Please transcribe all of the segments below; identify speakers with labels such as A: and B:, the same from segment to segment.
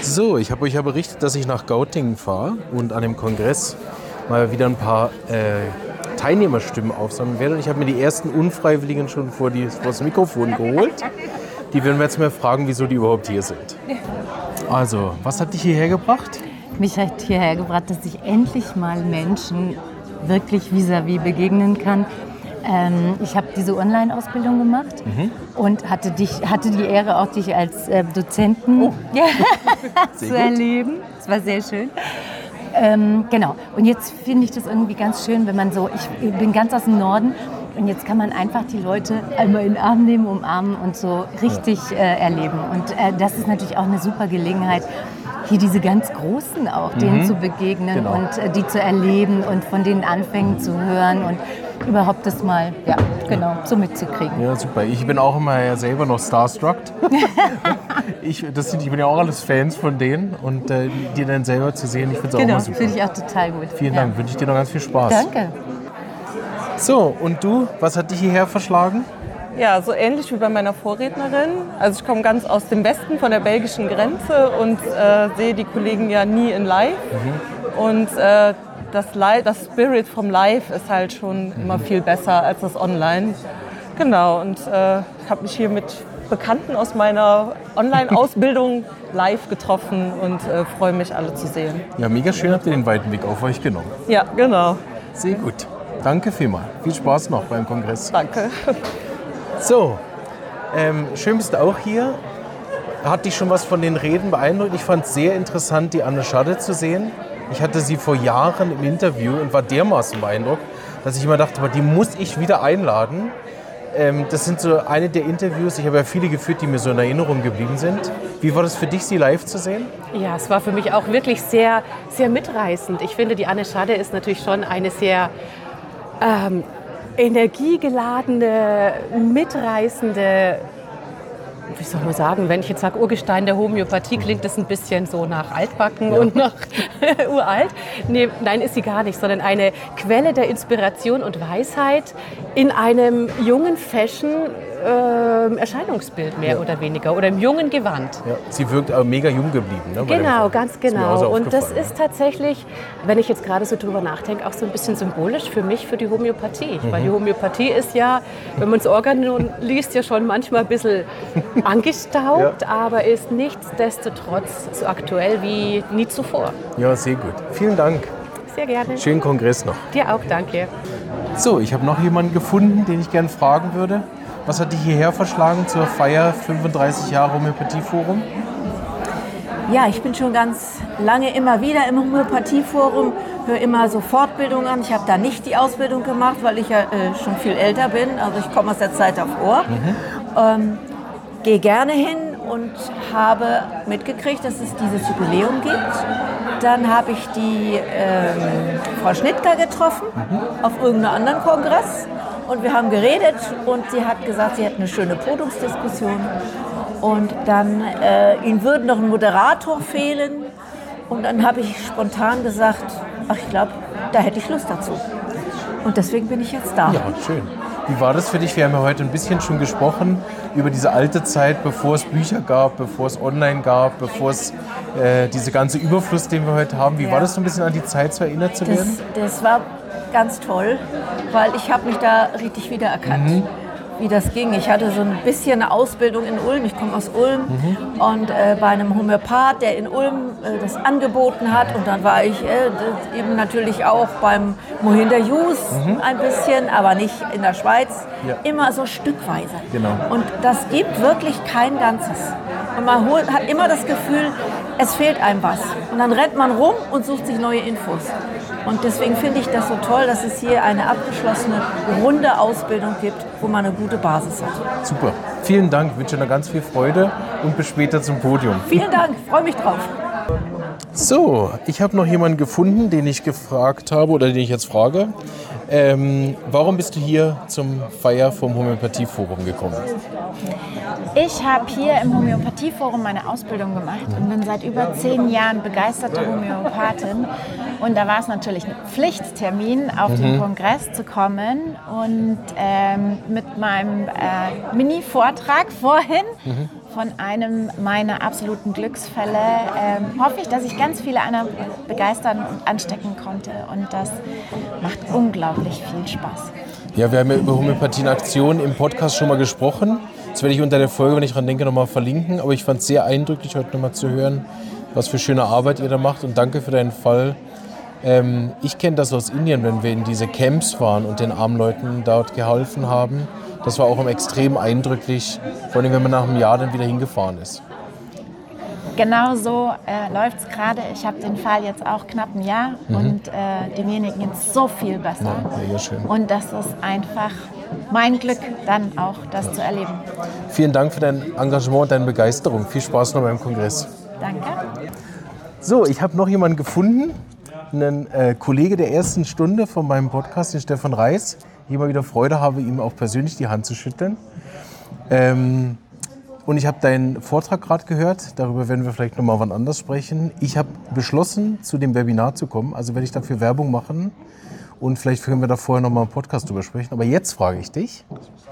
A: So, ich habe euch ja berichtet, dass ich nach Gautingen fahre und an dem Kongress mal wieder ein paar Teilnehmerstimmen aufsammeln werde. Und ich habe mir die ersten Unfreiwilligen schon vor das Mikrofon geholt. Die werden wir jetzt mal fragen, wieso die überhaupt hier sind. Also, was hat dich hierher gebracht?
B: Mich hat hierher gebracht, dass ich endlich mal Menschen wirklich vis-à-vis begegnen kann. Ich habe diese Online-Ausbildung gemacht und hatte die Ehre, auch dich als Dozenten zu erleben. Das war sehr schön. Genau. Und jetzt finde ich das irgendwie ganz schön, wenn man so, ich bin ganz aus dem Norden und jetzt kann man einfach die Leute einmal in den Arm nehmen, umarmen und so richtig erleben. Und das ist natürlich auch eine super Gelegenheit, hier diese ganz Großen auch, denen zu begegnen und die zu erleben und von den Anfängen zu hören und überhaupt das mal, so mitzukriegen.
A: Ja, super. Ich bin auch immer selber noch starstruck. Ich bin ja auch alles Fans von denen und die dann selber zu sehen, ich finde es auch immer super.
B: Finde ich auch total gut.
A: Vielen Dank, wünsche ich dir noch ganz viel Spaß.
B: Danke.
A: So, und du, was hat dich hierher verschlagen?
C: Ja, so ähnlich wie bei meiner Vorrednerin. Also ich komme ganz aus dem Westen von der belgischen Grenze und sehe die Kollegen ja nie in live. Und das Spirit vom Live ist halt schon immer viel besser als das Online. Genau, und ich habe mich hier mit Bekannten aus meiner Online-Ausbildung live getroffen und freue mich, alle zu sehen.
A: Ja, mega schön, habt ihr den weiten Weg auf euch genommen.
C: Ja, genau.
A: Sehr gut. Danke vielmals. Viel Spaß noch beim Kongress.
C: Danke.
A: So, schön bist du auch hier. Hat dich schon was von den Reden beeindruckt? Ich fand es sehr interessant, die Anne Schadde zu sehen. Ich hatte sie vor Jahren im Interview und war dermaßen beeindruckt, dass ich immer dachte, aber die muss ich wieder einladen. Das sind so eine der Interviews, ich habe ja viele geführt, die mir so in Erinnerung geblieben sind. Wie war das für dich, sie live zu sehen?
D: Ja, es war für mich auch wirklich sehr, sehr mitreißend. Ich finde, die Anne Schadde ist natürlich schon eine sehr energiegeladene, mitreißende, wie soll man sagen, wenn ich jetzt sage Urgestein der Homöopathie, klingt das ein bisschen so nach altbacken und nach uralt. Nee, nein, ist sie gar nicht, sondern eine Quelle der Inspiration und Weisheit in einem jungen Fashion-Erscheinungsbild mehr oder weniger oder im jungen Gewand. Ja,
A: sie wirkt aber mega jung geblieben. Ne,
D: genau, ganz genau. Und das ist tatsächlich, wenn ich jetzt gerade so drüber nachdenke, auch so ein bisschen symbolisch für mich, für die Homöopathie. Weil die Homöopathie ist ja, wenn man das Organon liest, ja schon manchmal ein bisschen angestaubt, aber ist nichtsdestotrotz so aktuell wie nie zuvor.
A: Ja, sehr gut. Vielen Dank.
D: Sehr gerne.
A: Schönen Kongress noch.
D: Dir auch, danke.
A: So, ich habe noch jemanden gefunden, den ich gerne fragen würde. Was hat dich hierher verschlagen zur Feier 35 Jahre Homöopathieforum?
E: Ja, ich bin schon ganz lange immer wieder im Homöopathieforum, höre immer so Fortbildungen an. Ich habe da nicht die Ausbildung gemacht, weil ich ja schon viel älter bin. Also ich komme aus der Zeit davor. Gehe gerne hin und habe mitgekriegt, dass es dieses Jubiläum gibt. Dann habe ich die Frau Schnittger getroffen auf irgendeinem anderen Kongress und wir haben geredet und sie hat gesagt, sie hätte eine schöne Podiumsdiskussion und dann ihnen würde noch ein Moderator fehlen und dann habe ich spontan gesagt, ach ich glaube, da hätte ich Lust dazu. Und deswegen bin ich jetzt da.
A: Ja, schön. Wie war das für dich? Wir haben ja heute ein bisschen schon gesprochen über diese alte Zeit, bevor es Bücher gab, bevor es online gab, bevor es diese ganze Überfluss, den wir heute haben. Wie war das so ein bisschen an die Zeit so erinnert zu werden?
E: Das war ganz toll, weil ich habe mich da richtig wiedererkannt, wie das ging. Ich hatte so ein bisschen eine Ausbildung in Ulm, ich komme aus Ulm und bei einem Homöopath, der in Ulm das angeboten hat und dann war ich eben natürlich auch beim Mohinder Jus ein bisschen, aber nicht in der Schweiz, immer so stückweise.
A: Genau.
E: Und das gibt wirklich kein Ganzes. Und man hat immer das Gefühl, es fehlt einem was. Und dann rennt man rum und sucht sich neue Infos. Und deswegen finde ich das so toll, dass es hier eine abgeschlossene, runde Ausbildung gibt, wo man eine gute Basis hat.
A: Super. Vielen Dank. Ich wünsche dir noch ganz viel Freude und bis später zum Podium.
E: Vielen Dank. Freue mich drauf.
A: So, ich habe noch jemanden gefunden, den ich gefragt habe oder den ich jetzt frage. Warum bist du hier zum Feier vom Homöopathieforum gekommen?
F: Ich habe hier im Homöopathieforum meine Ausbildung gemacht und bin seit über 10 Jahren begeisterte Homöopathin. Und da war es natürlich ein Pflichttermin, auf den Kongress zu kommen. Und mit meinem Mini-Vortrag vorhin von einem meiner absoluten Glücksfälle hoffe ich, dass ich ganz viele andere begeistern und anstecken konnte. Und das macht unglaublich viel Spaß.
A: Ja, wir haben ja über Homöopathie in Aktion im Podcast schon mal gesprochen. Das werde ich unter der Folge, wenn ich dran denke, nochmal verlinken. Aber ich fand es sehr eindrücklich, heute nochmal zu hören, was für schöne Arbeit ihr da macht. Und danke für deinen Fall. Ich kenne das aus Indien, wenn wir in diese Camps waren und den armen Leuten dort geholfen haben. Das war auch extrem eindrücklich, vor allem wenn man nach einem Jahr dann wieder hingefahren ist.
F: Genau so läuft es gerade. Ich habe den Fall jetzt auch knapp ein Jahr und demjenigen geht es so viel besser.
A: Ja, mega schön.
F: Und das ist einfach mein Glück, dann auch das zu erleben.
A: Vielen Dank für dein Engagement und deine Begeisterung. Viel Spaß noch beim Kongress.
F: Danke.
A: So, ich habe noch jemanden gefunden, einen Kollege der ersten Stunde von meinem Podcast, den Stefan Reis. Ich immer wieder Freude habe, ihm auch persönlich die Hand zu schütteln. Und ich habe deinen Vortrag gerade gehört, darüber werden wir vielleicht noch mal wann anders sprechen. Ich habe beschlossen, zu dem Webinar zu kommen, also werde ich dafür Werbung machen und vielleicht können wir da vorher noch mal einen Podcast drüber sprechen. Aber jetzt frage ich dich,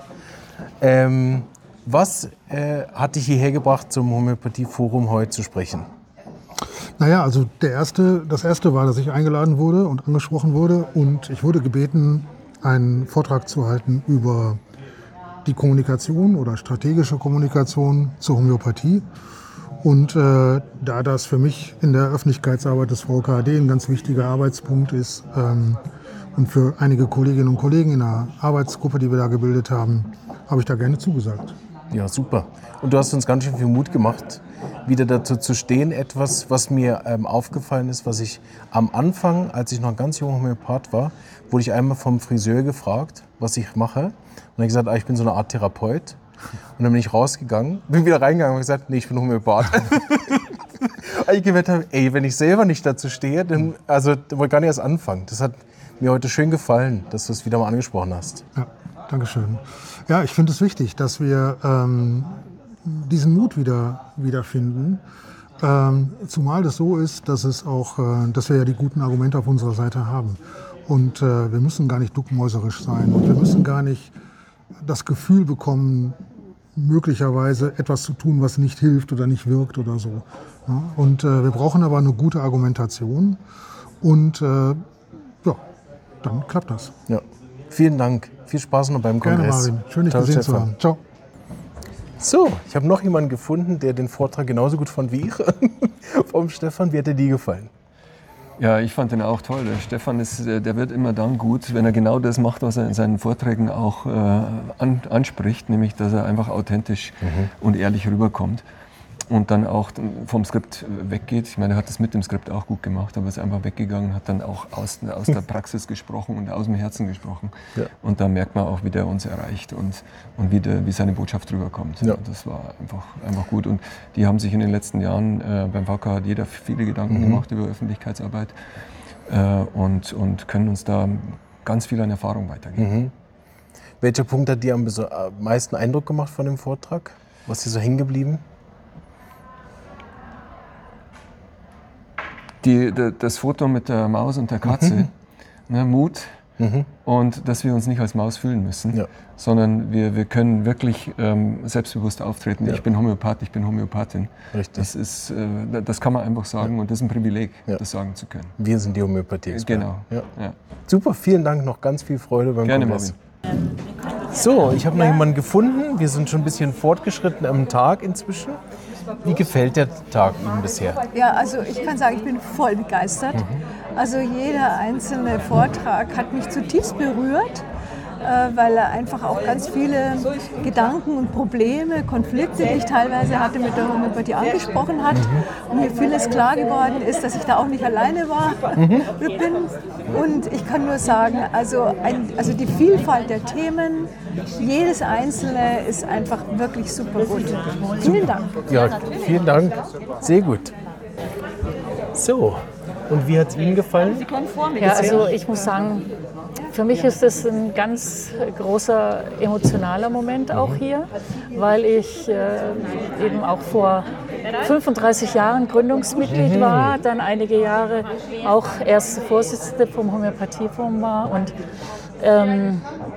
A: was hat dich hierher gebracht, zum Homöopathie-Forum heute zu sprechen?
G: Naja, also das erste war, dass ich eingeladen wurde und angesprochen wurde und ich wurde gebeten, einen Vortrag zu halten über die Kommunikation oder strategische Kommunikation zur Homöopathie. Und da das für mich in der Öffentlichkeitsarbeit des VKAD ein ganz wichtiger Arbeitspunkt ist und für einige Kolleginnen und Kollegen in der Arbeitsgruppe, die wir da gebildet haben, habe ich da gerne zugesagt.
A: Ja, super. Und du hast uns ganz schön viel Mut gemacht, wieder dazu zu stehen. Etwas, was mir aufgefallen ist, was ich am Anfang, als ich noch ein ganz junger Homöopath war, wurde ich einmal vom Friseur gefragt, was ich mache. Und dann habe ich gesagt, ich bin so eine Art Therapeut. Und dann bin ich rausgegangen, bin wieder reingegangen und gesagt, nee, ich bin Homöopath. Weil ich gemerkt habe, wenn ich selber nicht dazu stehe, dann wollte ich gar nicht erst anfangen. Das hat mir heute schön gefallen, dass du es wieder mal angesprochen hast.
G: Ja, Dankeschön. Ja, ich finde es wichtig, dass wir diesen Mut wiederfinden. Zumal das so ist, dass wir ja die guten Argumente auf unserer Seite haben. Und wir müssen gar nicht duckmäuserisch sein und wir müssen gar nicht das Gefühl bekommen, möglicherweise etwas zu tun, was nicht hilft oder nicht wirkt oder so. Ja? Und wir brauchen aber eine gute Argumentation und dann klappt das.
A: Ja. Vielen Dank. Viel Spaß noch beim Kongress.
G: Gerne, Marvin. Schön, dich gesehen zu haben. Ciao.
A: So, ich habe noch jemanden gefunden, der den Vortrag genauso gut fand wie ich. Vom Stefan. Wie hat dir die gefallen?
H: Ja, ich fand den auch toll. Der Stefan der wird immer dann gut, wenn er genau das macht, was er in seinen Vorträgen auch anspricht, nämlich dass er einfach authentisch und ehrlich rüberkommt und dann auch vom Skript weggeht. Ich meine, er hat das mit dem Skript auch gut gemacht, aber ist einfach weggegangen, hat dann auch aus der Praxis gesprochen und aus dem Herzen gesprochen. Ja. Und da merkt man auch, wie der uns erreicht und wie seine Botschaft rüberkommt. Ja. Das war einfach gut. Und die haben sich in den letzten Jahren beim VK hat jeder viele Gedanken gemacht über Öffentlichkeitsarbeit und können uns da ganz viel an Erfahrung weitergeben.
A: Welcher Punkt hat dir am meisten Eindruck gemacht von dem Vortrag? Was ist dir so hängen geblieben?
H: Das Foto mit der Maus und der Katze, Mut und dass wir uns nicht als Maus fühlen müssen, sondern wir können wirklich selbstbewusst auftreten. Ja. Ich bin Homöopath, ich bin Homöopathin. Richtig. Das kann man einfach sagen und das ist ein Privileg, das sagen zu können.
A: Wir sind die Homöopathie-Experten.
H: Genau. Ja. Ja.
A: Super, vielen Dank, noch ganz viel Freude beim Kongress.
H: Marvin.
A: So, ich habe noch jemanden gefunden. Wir sind schon ein bisschen fortgeschritten am Tag inzwischen. Wie gefällt der Tag Ihnen bisher?
I: Ja, also ich kann sagen, ich bin voll begeistert. Also jeder einzelne Vortrag hat mich zutiefst berührt, weil er einfach auch ganz viele Gedanken und Probleme, Konflikte, die ich teilweise hatte, mit der Homöopathie angesprochen hat. Und mir vieles klar geworden ist, dass ich da auch nicht alleine bin. Und ich kann nur sagen, also die Vielfalt der Themen, jedes einzelne ist einfach wirklich super gut. Vielen Dank.
A: Ja, vielen Dank. Sehr gut. So, und wie hat es Ihnen gefallen?
J: Ja, also ich muss sagen, für mich ist es ein ganz großer emotionaler Moment auch hier, weil ich eben auch vor 35 Jahren Gründungsmitglied war, dann einige Jahre auch erste Vorsitzende vom Homöopathieforum war und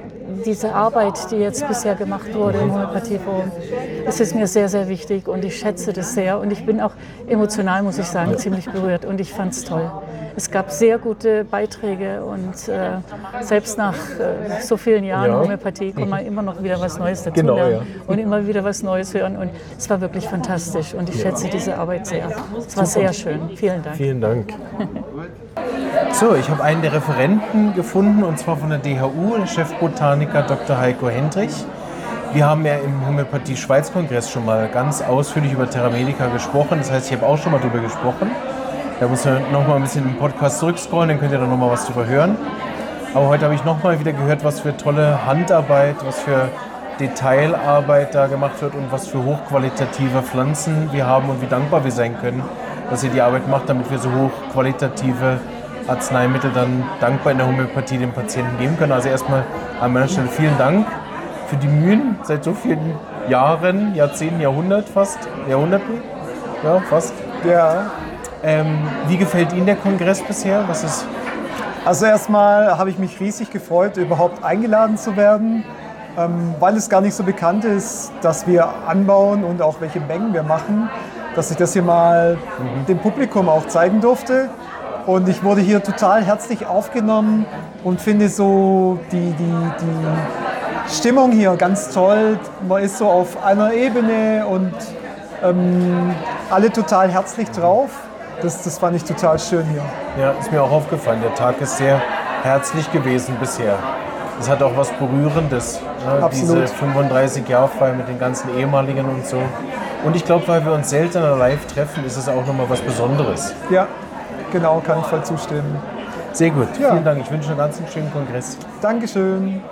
J: diese Arbeit, die jetzt bisher gemacht wurde im Homöopathieforum, das ist mir sehr, sehr wichtig und ich schätze das sehr. Und ich bin auch emotional, muss ich sagen, ziemlich berührt und ich fand es toll. Es gab sehr gute Beiträge und selbst nach so vielen Jahren Homöopathie kann man immer noch wieder was Neues dazu lernen und immer wieder was Neues hören. Und es war wirklich fantastisch und ich schätze diese Arbeit sehr. Es war sehr schön. Vielen Dank.
A: Vielen Dank. So, ich habe einen der Referenten gefunden, und zwar von der DHU, der Chefbotaniker Dr. Heiko Hendrich. Wir haben ja im Homöopathie-Schweiz-Kongress schon mal ganz ausführlich über Terra Medica gesprochen. Das heißt, ich habe auch schon mal darüber gesprochen. Da muss man noch mal ein bisschen im Podcast zurückscrollen, dann könnt ihr da noch mal was drüber hören. Aber heute habe ich noch mal wieder gehört, was für tolle Handarbeit, was für Detailarbeit da gemacht wird und was für hochqualitative Pflanzen wir haben und wie dankbar wir sein können, dass ihr die Arbeit macht, damit wir so hochqualitative Arzneimittel dann dankbar in der Homöopathie den Patienten geben können. Also erstmal an meiner Stelle vielen Dank für die Mühen seit so vielen Jahren, Jahrzehnten, Jahrhunderten, ja fast.
K: Ja.
A: Wie gefällt Ihnen der Kongress bisher?
K: Also erstmal habe ich mich riesig gefreut, überhaupt eingeladen zu werden, weil es gar nicht so bekannt ist, dass wir anbauen und auch welche Mengen wir machen, dass ich das hier mal dem Publikum auch zeigen durfte. Und ich wurde hier total herzlich aufgenommen und finde so die Stimmung hier ganz toll. Man ist so auf einer Ebene und alle total herzlich drauf. Das fand ich total schön hier.
A: Ja, ist mir auch aufgefallen. Der Tag ist sehr herzlich gewesen bisher. Es hat auch was Berührendes. Ne?
K: Absolut.
A: Diese 35-Jahr-Feier mit den ganzen ehemaligen und so. Und ich glaube, weil wir uns seltener live treffen, ist es auch nochmal was Besonderes.
K: Ja, genau, kann ich voll zustimmen.
A: Sehr gut.
K: Ja.
A: Vielen Dank. Ich wünsche einen ganz schönen Kongress.
K: Dankeschön.